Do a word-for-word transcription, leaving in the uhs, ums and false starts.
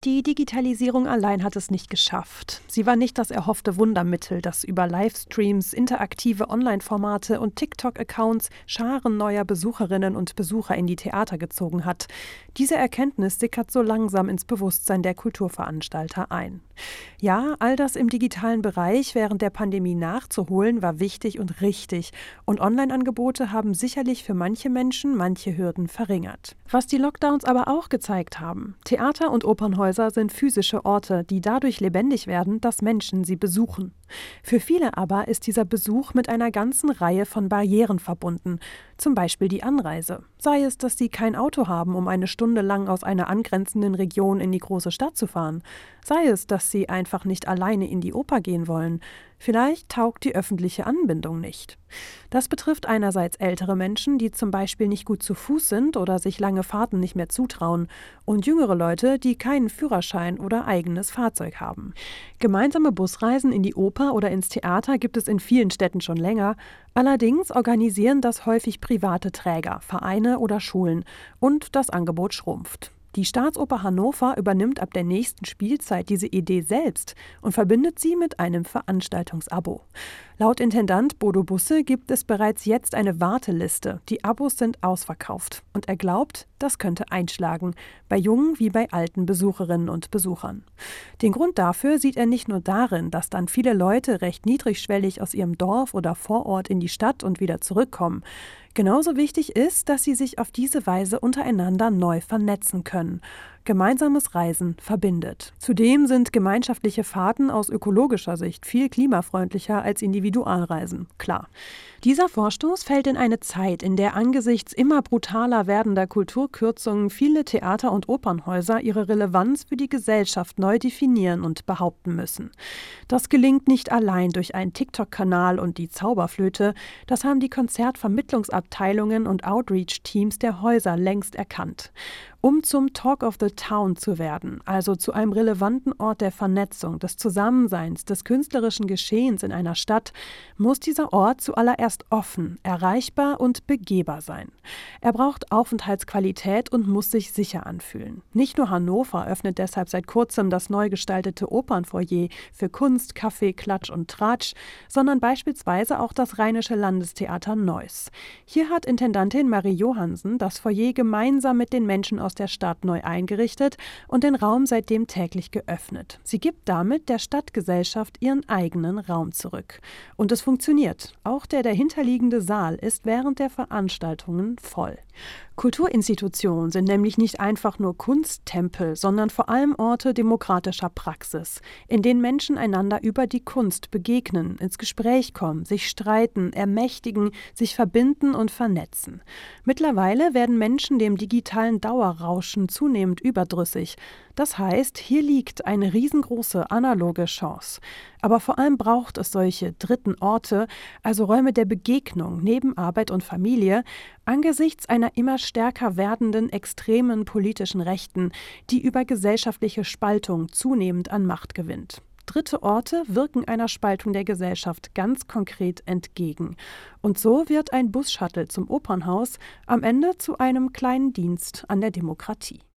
Die Digitalisierung allein hat es nicht geschafft. Sie war nicht das erhoffte Wundermittel, das über Livestreams, interaktive Online-Formate und TikTok-Accounts Scharen neuer Besucherinnen und Besucher in die Theater gezogen hat. Diese Erkenntnis sickert so langsam ins Bewusstsein der Kulturveranstalter ein. Ja, all das im digitalen Bereich während der Pandemie nachzuholen, war wichtig und richtig. Und Online-Angebote haben sicherlich für manche Menschen manche Hürden verringert. Was die Lockdowns aber auch gezeigt haben: Theater und Opernhäuser sind physische Orte, die dadurch lebendig werden, dass Menschen sie besuchen. Für viele aber ist dieser Besuch mit einer ganzen Reihe von Barrieren verbunden. Zum Beispiel die Anreise. Sei es, dass sie kein Auto haben, um eine Stunde lang aus einer angrenzenden Region in die große Stadt zu fahren. Sei es, dass sie einfach nicht alleine in die Oper gehen wollen. Vielleicht taugt die öffentliche Anbindung nicht. Das betrifft einerseits ältere Menschen, die zum Beispiel nicht gut zu Fuß sind oder sich lange Fahrten nicht mehr zutrauen, und jüngere Leute, die keinen Führerschein oder eigenes Fahrzeug haben. Gemeinsame Busreisen in die Oper oder ins Theater gibt es in vielen Städten schon länger. Allerdings organisieren das häufig private Träger, Vereine oder Schulen, und das Angebot schrumpft. Die Staatsoper Hannover übernimmt ab der nächsten Spielzeit diese Idee selbst und verbindet sie mit einem Veranstaltungsabo. Laut Intendant Bodo Busse gibt es bereits jetzt eine Warteliste. Die Abos sind ausverkauft. Und er glaubt, das könnte einschlagen, bei jungen wie bei alten Besucherinnen und Besuchern. Den Grund dafür sieht er nicht nur darin, dass dann viele Leute recht niedrigschwellig aus ihrem Dorf oder Vorort in die Stadt und wieder zurückkommen. Genauso wichtig ist, dass sie sich auf diese Weise untereinander neu vernetzen können. Gemeinsames Reisen verbindet. Zudem sind gemeinschaftliche Fahrten aus ökologischer Sicht viel klimafreundlicher als Individualreisen, klar. Dieser Vorstoß fällt in eine Zeit, in der angesichts immer brutaler werdender Kulturkürzungen viele Theater und Opernhäuser ihre Relevanz für die Gesellschaft neu definieren und behaupten müssen. Das gelingt nicht allein durch einen TikTok-Kanal und die Zauberflöte, das haben die Konzertvermittlungsabteilungen und Outreach-Teams der Häuser längst erkannt. Um zum Talk of the Town zu werden, also zu einem relevanten Ort der Vernetzung, des Zusammenseins, des künstlerischen Geschehens in einer Stadt, muss dieser Ort zuallererst offen, erreichbar und begehbar sein. Er braucht Aufenthaltsqualität und muss sich sicher anfühlen. Nicht nur Hannover öffnet deshalb seit kurzem das neu gestaltete Opernfoyer für Kunst, Kaffee, Klatsch und Tratsch, sondern beispielsweise auch das Rheinische Landestheater Neuss. Hier hat Intendantin Marie Johansen das Foyer gemeinsam mit den Menschen aus der Stadt neu eingerichtet und den Raum seitdem täglich geöffnet. Sie gibt damit der Stadtgesellschaft ihren eigenen Raum zurück. Und es funktioniert. Auch der dahinterliegende Saal ist während der Veranstaltungen voll. Kulturinstitutionen sind nämlich nicht einfach nur Kunsttempel, sondern vor allem Orte demokratischer Praxis, in denen Menschen einander über die Kunst begegnen, ins Gespräch kommen, sich streiten, ermächtigen, sich verbinden und vernetzen. Mittlerweile werden Menschen dem digitalen Dauerrauschen zunehmend überdrüssig. Das heißt, hier liegt eine riesengroße analoge Chance. Aber vor allem braucht es solche dritten Orte, also Räume der Begegnung neben Arbeit und Familie, angesichts einer immer stärker werdenden extremen politischen Rechten, die über gesellschaftliche Spaltung zunehmend an Macht gewinnt. Dritte Orte wirken einer Spaltung der Gesellschaft ganz konkret entgegen. Und so wird ein Bus-Shuttle zum Opernhaus am Ende zu einem kleinen Dienst an der Demokratie.